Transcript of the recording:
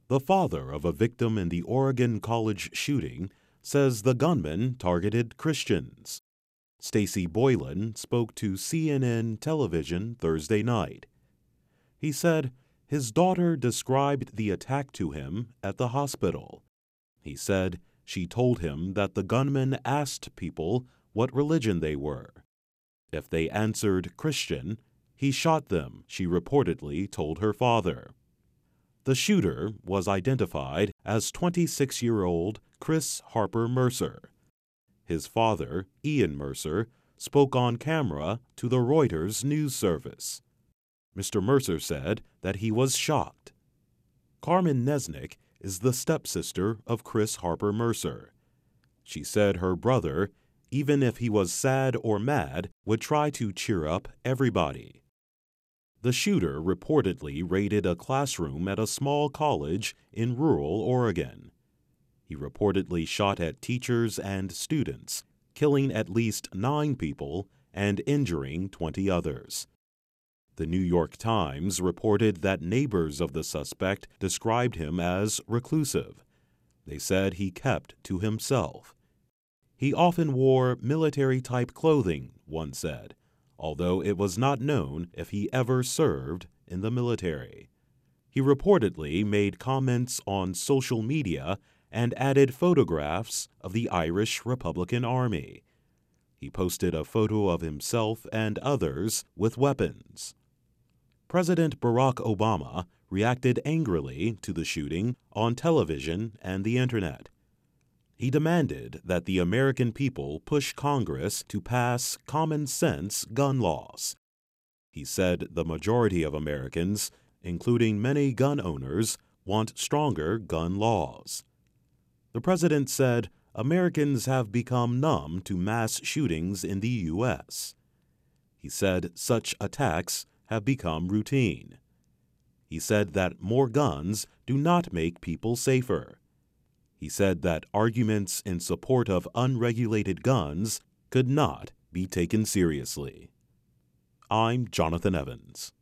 The father of a victim in the Oregon College shooting says the gunman targeted Christians. Stacy Boylan spoke to CNN television Thursday night. He said his daughter described the attack to him at the hospital. He said she told him that the gunman asked people what religion they were. If they answered Christian, he shot them, she reportedly told her father. The shooter was identified as 26-year-old Chris Harper Mercer. His father, Ian Mercer, spoke on camera to the Reuters news service. Mr. Mercer said that he was shocked. Carmen Nesnick is the stepsister of Chris Harper Mercer. She said her brother, even if he was sad or mad, would try to cheer up everybody. The shooter reportedly raided a classroom at a small college in rural Oregon. He reportedly shot at teachers and students, killing at least 9 people and injuring 20 others. The New York Times reported that neighbors of the suspect described him as reclusive. They said he kept to himself. He often wore military-type clothing, one said, although it was not known if he ever served in the military. He reportedly made comments on social media and added photographs of the Irish Republican Army. He posted a photo of himself and others with weapons. President Barack Obama reacted angrily to the shooting on television and the Internet. He demanded that the American people push Congress to pass common-sense gun laws. He said the majority of Americans, including many gun owners, want stronger gun laws. The president said Americans have become numb to mass shootings in the U.S. He said such attacks have become routine. He said that more guns do not make people safer. He said that arguments in support of unregulated guns could not be taken seriously. I'm Jonathan Evans.